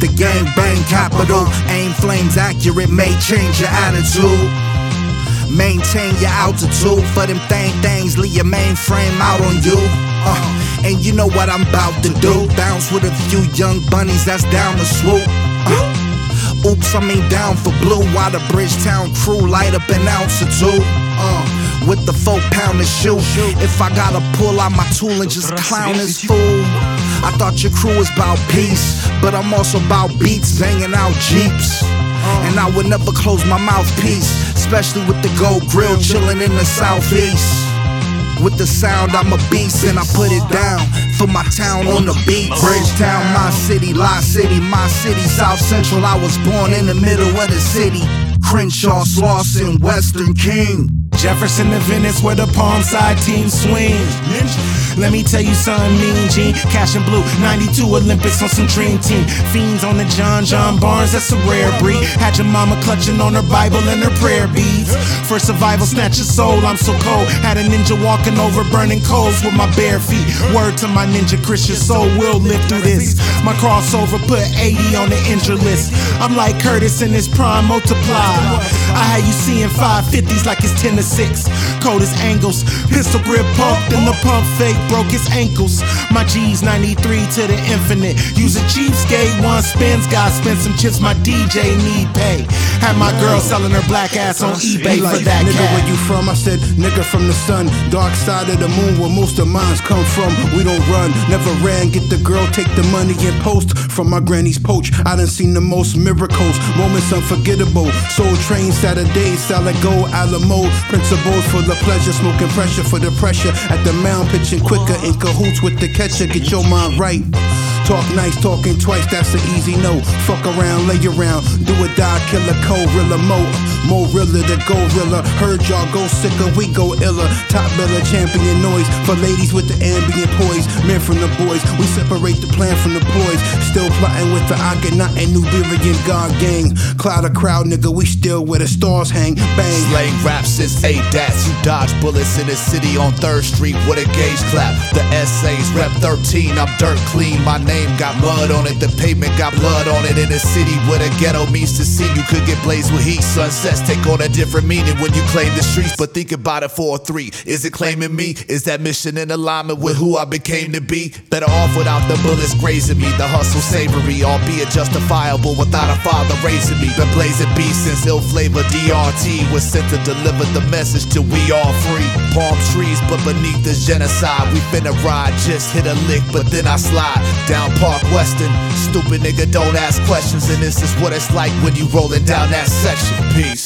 the gang bang capital. Aim flames accurate, may change your attitude. Maintain your altitude for them things, leave your mainframe out on you. And you know what I'm about to do. Bounce with a few young bunnies that's down to swoop. Oops, I mean down for blue. While the Bridgetown crew light up an ounce or two. With the 4-pounder shoe. If I gotta pull out my tool and just clown this fool. I thought your crew was about peace, but I'm also about beats, banging out Jeeps. And I would never close my mouthpiece, especially with the gold grill chilling in the southeast. With the sound, I'm a beast and I put it down for my town on the beat. Bridgetown, my city, Lie City, my city, South Central. I was born in the middle of the city. Crenshaw, Slauson, Western King. Jefferson to Venice where the Palm Side team swing. Let me tell you something mean, Gene. Cash and Blue, 92 Olympics on some dream team. Fiends on the John Barnes, that's a rare breed. Had your mama clutching on her Bible and her prayer beads. For survival, snatch your soul, I'm so cold. Had a ninja walking over burning coals with my bare feet. Word to my ninja, Christian soul will live through this. My crossover put 80 on the injured list. I'm like Curtis in his prime, multiply. I had you seeing 550s like it's 10 to 6. Cold as angles, pistol grip pumped and the pump fake broke his ankles. My G's 93 to the infinite. Use a cheapskate, one spins, God spend some chips, my DJ need pay. Had my girl selling her black ass on eBay for that nigga, cat. where you from? I said, nigga from the sun. Dark side of the moon where most of mines come from. We don't run, never ran. Get the girl, take the money and post. From my granny's poach, I done seen the most miracles. Moments unforgettable. Soul Train, Saturday, Salad Go, Alamo. Principles for the pleasure, smoking pressure for the pressure. At the mound, pitching quicker, in cahoots with the catcher. Get your mind right. Talk nice, talking twice, that's an easy no. Fuck around, lay around, do or die, killer, co-rilla, more realer, the gorilla. Heard y'all go sicker, we go iller. Top biller, champion noise, for ladies with the ambient poise. Men from the boys, we separate the plan from the boys. Still plotting with the Akhenaten, Nuberian God gang. Cloud a crowd, nigga, we still where the stars hang, bang. Slang rap since A-Dats, you dodge bullets in the city on 3rd Street with a gauge clap. The essays, rep 13, I'm dirt clean, my name got mud on it, the pavement got blood on it. In the city where the ghetto means to see, you could get blazed with heat. Sunsets take on a different meaning when you claim the streets, but think about it for a 3. Is it claiming me? Is that mission in alignment with who I became to be? Better off without the bullets grazing me, the hustle savory, albeit justifiable without a father raising me. Been blazing beats since ill flavor DRT was sent to deliver the message till we all free. Palm trees, but beneath the genocide, we finna ride, just hit a lick, but then I slide down Park Western. Stupid nigga, don't ask questions, and this is what it's like when you rolling down that section. Peace.